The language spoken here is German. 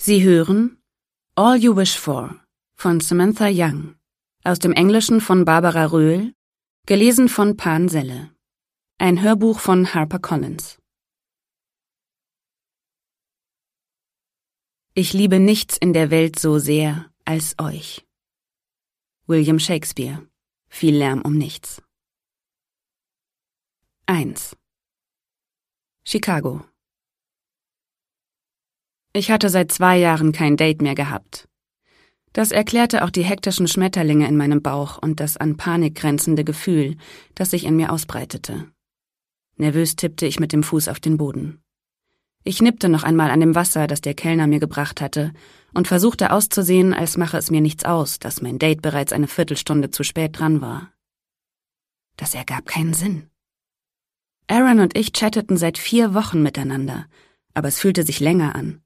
Sie hören All You Wish For von Samantha Young, aus dem Englischen von Barbara Röhl, gelesen von Pan Selle. Ein Hörbuch von HarperCollins. Ich liebe nichts in der Welt so sehr als euch. William Shakespeare. Viel Lärm um nichts. 1. Chicago. Ich hatte seit 2 Jahren kein Date mehr gehabt. Das erklärte auch die hektischen Schmetterlinge in meinem Bauch und das an Panik grenzende Gefühl, das sich in mir ausbreitete. Nervös tippte ich mit dem Fuß auf den Boden. Ich nippte noch einmal an dem Wasser, das der Kellner mir gebracht hatte, und versuchte auszusehen, als mache es mir nichts aus, dass mein Date bereits eine Viertelstunde zu spät dran war. Das ergab keinen Sinn. Aaron und ich chatteten seit 4 Wochen miteinander, aber es fühlte sich länger an.